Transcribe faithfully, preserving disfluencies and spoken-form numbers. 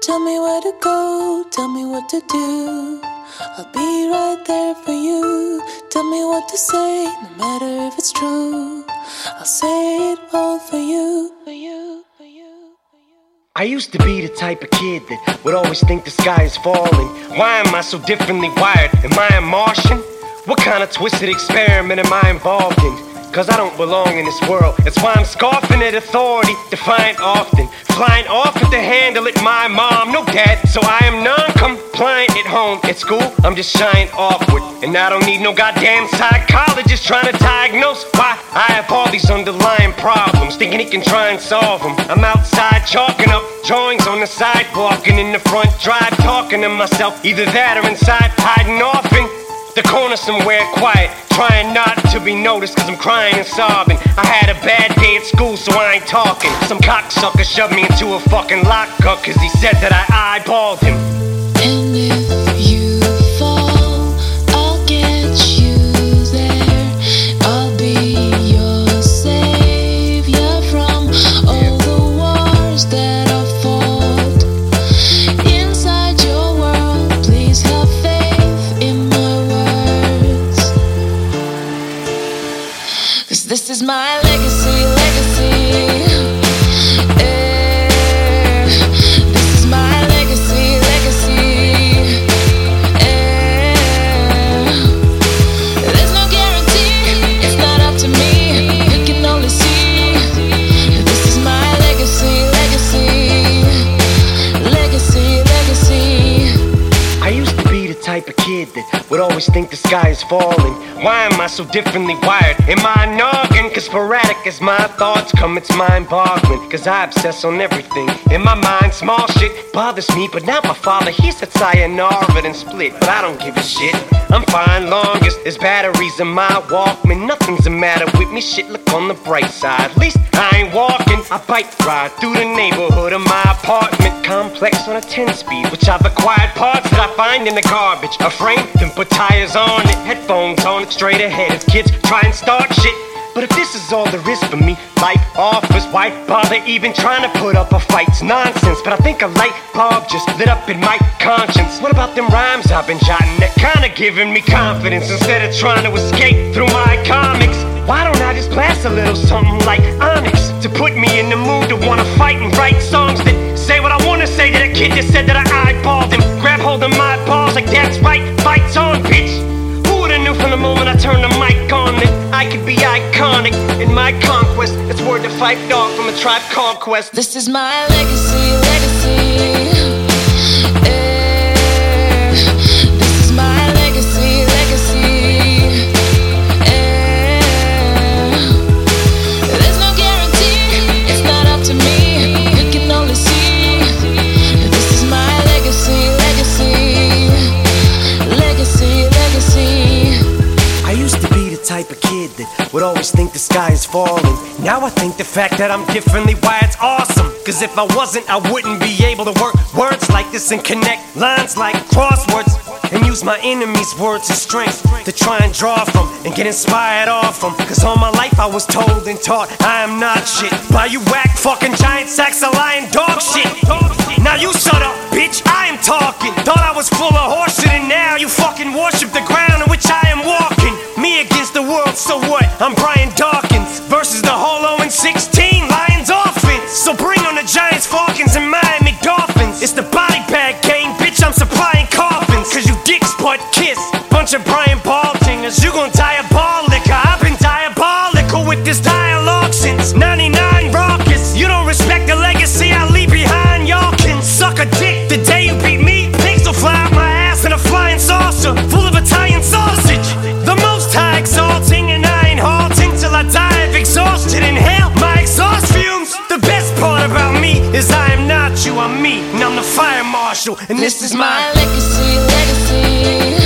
Tell me where to go, tell me what to do. I'll be right there for you. Tell me what to say, no matter if it's true. I'll say it all for you, for you, for you, for you. I used to be the type of kid that would always think the sky is falling. Why am I so differently wired? Am I a Martian? What kind of twisted experiment am I involved in? Cause I don't belong in this world. That's why I'm scoffing at authority, defiant often. Flying off at the handle at my mom, no dad. So I am non-compliant at home. At school, I'm just shying awkward. And I don't need no goddamn psychologist trying to diagnose why I have all these underlying problems, thinking he can try and solve them. I'm outside chalking up drawings on the sidewalk, and in the front drive talking to myself. Either that or inside hiding off in the corner somewhere quiet, trying not to be noticed cause I'm crying and sobbing. I had a bad day at school so I ain't talking. Some cocksucker shoved me into a fucking lockup cause he said that I eyeballed him. And if you fall, I'll get you there. I'll be your savior from all the wars that I've fought. Inside your world, please have faith in my words. Cause this is my legacy, legacy. Eh, this is my legacy, legacy. Eh, there's no guarantee, it's not up to me. You can only see. This is my legacy, legacy. Legacy, legacy. I used to be the type of kid that would always think the sky is falling. Why am I so differently wired? Am I a noggin? Cause sporadic as my thoughts come, it's mind-boggling. Cause I obsess on everything. In my mind, small shit bothers me, but not my father. He said sayonara and split, but I don't give a shit. I'm fine longest, there's batteries in my Walkman. Nothing's the matter with me, shit, look on the bright side. At least I ain't walking, I bike ride through the neighborhood of my apartment complex on a ten-speed, which I've acquired parts that I find in the garbage. A frame, then put tires on it, headphones on it, straight ahead as kids try and start shit. But if this is all there is for me, life offers, why bother even trying to put up a fight? It's nonsense, but I think a light bulb just lit up in my conscience. What about them rhymes I've been jotting that kinda giving me confidence instead of trying to escape through my comics? Why don't I just blast a little something like Onyx to put me in the mood to wanna fight and write songs that say what I wanna say to that kid that said that I eyeballed him? Grab hold of my balls like that's right, fight's on, bitch. Who would've knew from the moment I turned the mic on that I could be iconic in my conquest? It's word to Fight Dog from a Tribe Called Quest. This is my legacy, legacy. Eh, this is my legacy, legacy. Eh, there's no guarantee, it's not up to me. You can only see. This is my legacy, legacy. Legacy, legacy. I used to be the type of kid that would always think the sky is falling. Now I think the fact that I'm differently wired's awesome. Cause if I wasn't, I wouldn't be able to work words like this and connect lines like crosswords, and use my enemies' words as strength to try and draw from and get inspired off them. Cause all my life I was told and taught I am not shit by you whack fucking giant sacks of lying dog shit. Now you shut up, bitch, I am talking. Thought I was full of horseshit and now you fucking worship the ground on which I am walking. Me against the world, so what? I'm Brian Dawkins versus the Holo and sixteen Lions offense. So bring on the Giants, Falcons, and Miami Dolphins. It's the body bag game, bitch, I'm supplying coffins. Cause you dicks butt kiss, bunch of Brian Baltingers. You gon' diabolical, I've been diabolical with this dialogue since ninety-nine raucous. You don't respect the legacy I leave behind, y'all can suck a dick. The day you beat me, pigs will fly out my ass in a flying saucer full of Italian sausage. The most high exalting, and I ain't halting till I die of exhaustion. Inhale my exhaust fumes. The best part about me is I am not you, I'm me, and I'm the fire marshal, and this, this is my legacy, legacy.